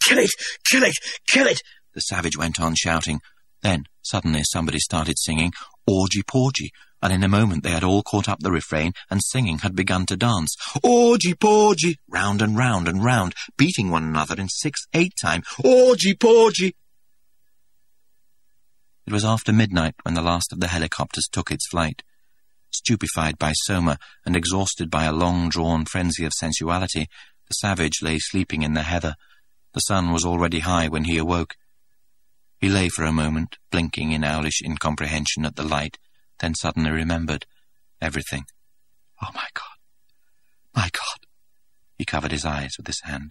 Kill it! Kill it! Kill it! The savage went on shouting. Then, suddenly, somebody started singing Orgy Porgy, and in a moment they had all caught up the refrain, and singing had begun to dance. Orgy Porgy! Round and round and round, beating one another in 6/8 time. Orgy Porgy! It was after midnight when the last of the helicopters took its flight. Stupefied by soma and exhausted by a long-drawn frenzy of sensuality, the savage lay sleeping in the heather. The sun was already high when he awoke. He lay for a moment, blinking in owlish incomprehension at the light, then suddenly remembered everything. Oh, my God! My God! He covered his eyes with his hand.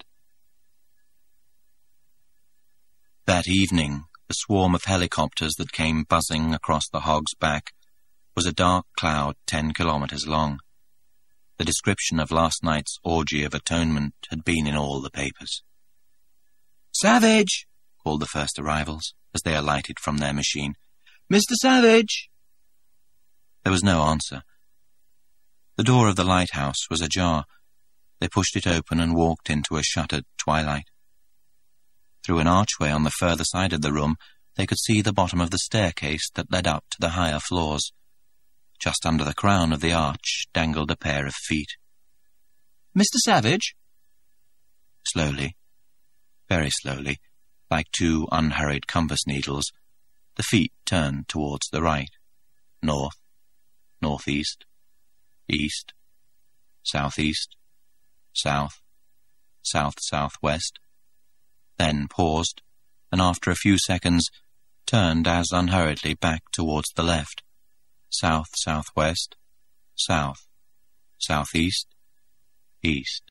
That evening, the swarm of helicopters that came buzzing across the Hog's Back was a dark cloud 10 kilometers long. The description of last night's orgy of atonement had been in all the papers. "Savage!" called the first arrivals, as they alighted from their machine. "Mr. Savage!" There was no answer. The door of the lighthouse was ajar. They pushed it open and walked into a shuttered twilight. Through an archway on the further side of the room, they could see the bottom of the staircase that led up to the higher floors. Just under the crown of the arch dangled a pair of feet. "Mr. Savage?" Slowly, very slowly, like two unhurried compass needles, the feet turned towards the right, north, northeast, east, southeast, south, south-southwest, then paused, and after a few seconds turned as unhurriedly back towards the left, south-southwest, south, southeast, east.